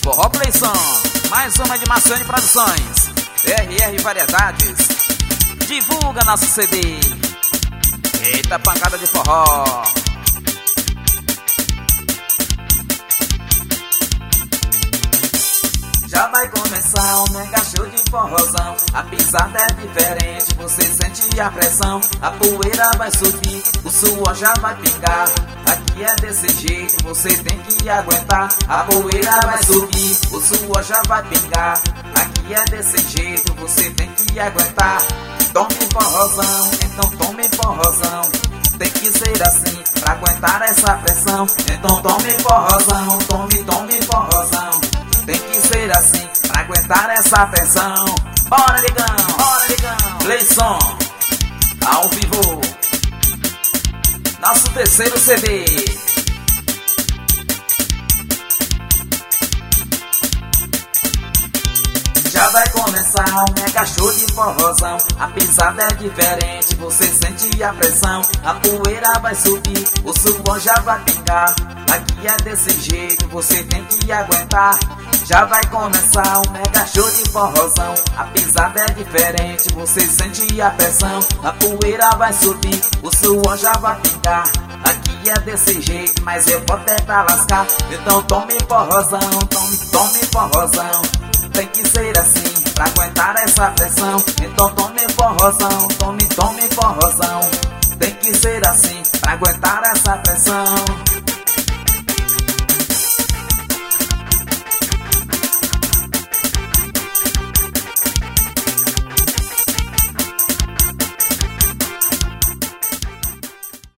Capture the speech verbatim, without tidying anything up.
Forró Playson, mais uma de Marciane Produções, R R Variedades. Divulga nosso C D. Eita pancada de forró. Já vai começar um mega show de forrozão. A pisada é diferente, você sente a pressão. A poeira vai subir, o suor já vai pingar. Aqui é desse jeito, você tem que aguentar. A poeira vai subir, o suor já vai pingar. Aqui é desse jeito, você tem que aguentar. Tome forrozão, então tome forrozão. Tem que ser assim, pra aguentar essa pressão. Então tome forrozão, tome, tome forrozão. Tem que ser assim, pra aguentar essa pressão. Bora, negão, bora, negão. Playson, ao vivo, nosso terceiro C D. Já vai começar um mega show de forrozão. A pisada é diferente, você sente a pressão. A poeira vai subir, o suor já vai pingar. Aqui é desse jeito, você tem que aguentar. Já vai começar um mega show de forrozão. A pisada é diferente, você sente a pressão. A poeira vai subir, o suor já vai pingar. Aqui é desse jeito, mas eu vou tentar lascar. Então tome forrozão, tome, tome forrozão. Tem que ser assim, pra aguentar essa pressão. Então tome forrozão, tome, tome forrozão. Tem que ser assim, pra aguentar essa pressão.